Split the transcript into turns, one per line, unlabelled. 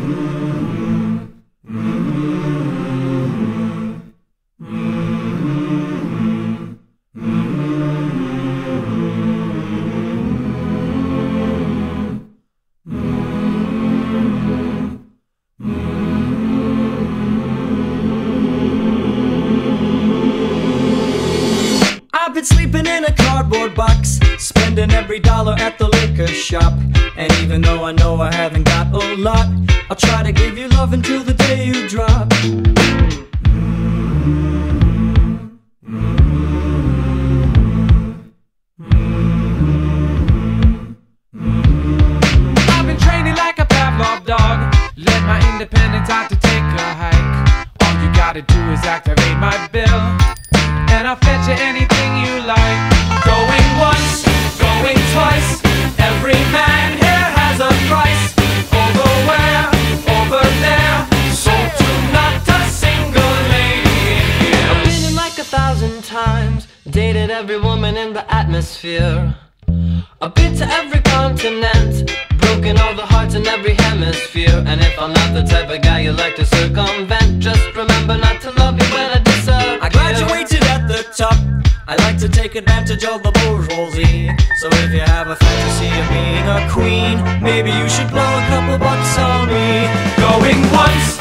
I've been sleeping in a cardboard box, spending every dollar at the liquor shop. And even though I know I haven't got a lot, I'll try to give you love until the day you drop.
I've been training like a Pavlov dog, let my independence out to take a hike. All you gotta do is activate my bill, and I'll fetch you anything you like. Going once, going twice, every man here has a price. Over where, over there, sold to not a single lady in here.
I've been in like 1,000 times, dated every woman in the atmosphere. I've been to every continent, broken all the hearts in every hemisphere. And if I'm not the type of guy you like to circumvent, just remember not to love me when I disappear.
I graduated at the top, I like to take advantage of the bourgeoisie. So if you have a fantasy of being a queen, maybe you should blow a couple bucks on me.
Going once,